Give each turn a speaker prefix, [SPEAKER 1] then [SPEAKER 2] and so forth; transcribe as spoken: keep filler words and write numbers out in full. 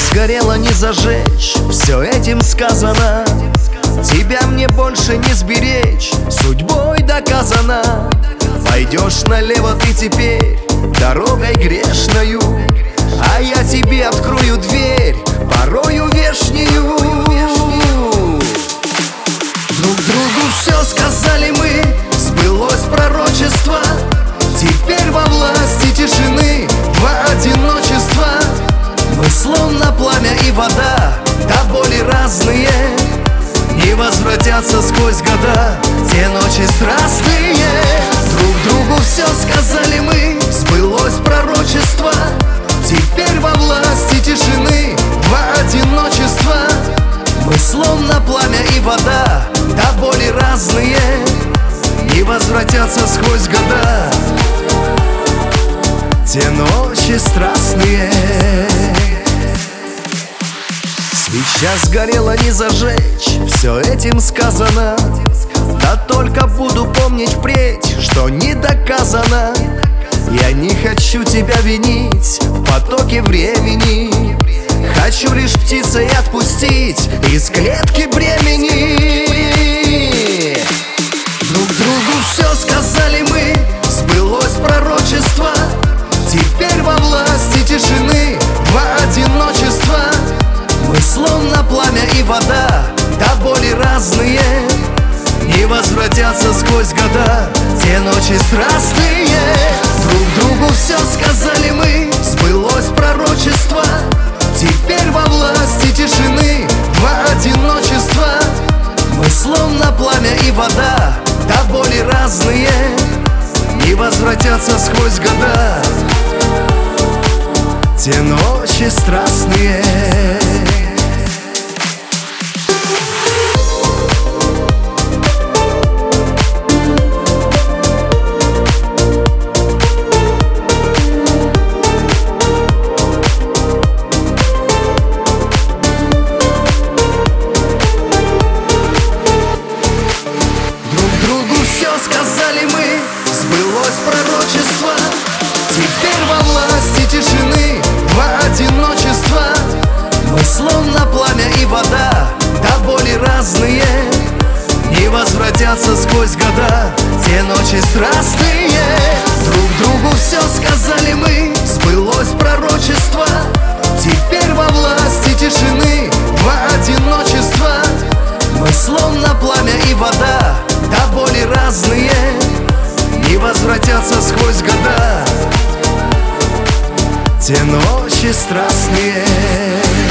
[SPEAKER 1] сгорело не зажечь, все этим сказано. Тебя мне больше не сберечь, судьбой доказано. Пойдешь налево ты теперь дорогой грешною, а я тебе открою дверь, порою вешнюю. Друг другу все сказали мы, сбылось пророчество. Теперь во власти тишины, во одиночество. Мы словно пламя и вода, до боли разные. Не возвратятся сквозь года те ночи страстные. Друг другу все сказали мы, сбылось пророчество. Теперь во власти тишины, во одиночество. Мы словно пламя и вода, до боли разные. Не возвратятся сквозь года те ночи страстные. Свеча сгорела не зажечь, все этим сказано. Да только буду помнить впредь, что не доказано. Я не хочу тебя винить в потоке времени. Хочу лишь птицей отпустить из клетки бремени. Друг другу все сказали мы, сбылось пророчество. Теперь во власти тишины, во одиночество. Мы словно пламя и вода, до боли разные. Не возвратятся сквозь года те ночи страстные. Друг другу все сказали мы, сбылось пророчество. Теперь во власти тишины, во одиночество. Мы словно пламя и вода, до боли разные. Не возвратятся сквозь года те ночи страстные. Сказали мы, сбылось пророчество. Теперь во власти тишины, во одиночество. Мы словно пламя и вода, до боли разные. Не возвратятся сквозь года те ночи страстные. Друг другу все сказали мы, сбылось пророчество. Теперь во власти тишины, во одиночество. Мы словно пламя и вода, до боли разные. Не возвратятся сквозь года те ночи страстные.